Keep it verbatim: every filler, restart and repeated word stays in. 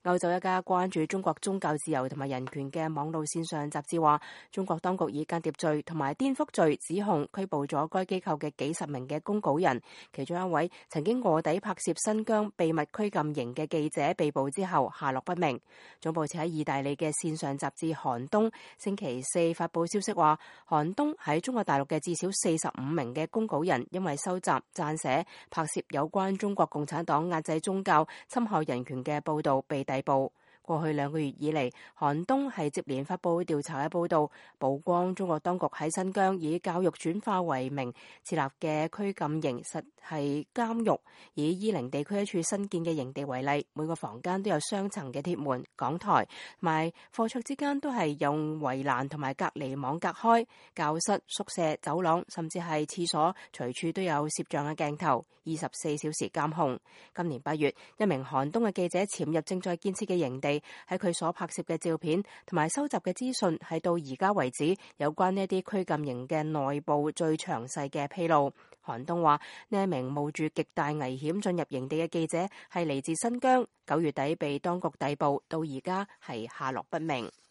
歐洲一家關注中國宗教自由同埋人權嘅網絡線上雜誌話，中國當局以間諜罪同埋顛覆罪指控拘捕咗該機構嘅幾十名嘅公稿人，其中一位曾經臥底拍攝新疆秘密拘禁營嘅記者被捕之後下落不明。總部設喺意大利嘅線上雜誌寒冬星期四發佈消息話，寒冬喺中國大陸嘅至少四十五名嘅公稿人因為收集、撰寫、拍攝有關中國共產黨壓制宗教、侵害人權嘅報導被逮捕。過去兩個月以嚟，寒冬係接連發佈調查嘅報導，曝光中國當局喺新疆以教育轉化為名設立嘅拘禁營實係監獄。以伊寧地區一處新建嘅營地為例，每個房間都有雙層嘅鐵門、講台，同埋課桌之間都係用圍欄同埋隔離網隔開。教室、宿舍、走廊，甚至係廁所，隨處都有攝像嘅鏡頭，二十四小時監控。今年八月，一名寒冬嘅記者潛入正在建設嘅營地，喺佢所拍攝嘅照片同埋收集嘅資訊，係到而家為止有關呢一啲拘禁營嘅內部最詳細嘅披露。寒冬話，呢一名冒住極大危險進入營地嘅記者係嚟自新疆，九月底被當局逮捕，到而家係下落不明。